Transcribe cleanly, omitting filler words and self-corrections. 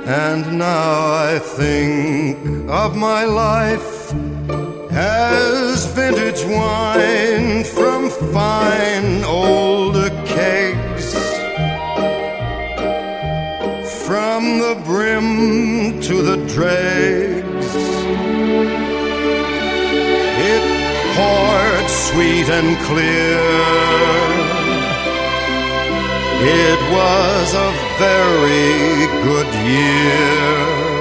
And now I think of my life as vintage wine from fine old kegs, from the brim to the dregs. It poured sweet and clear. It was a very good year.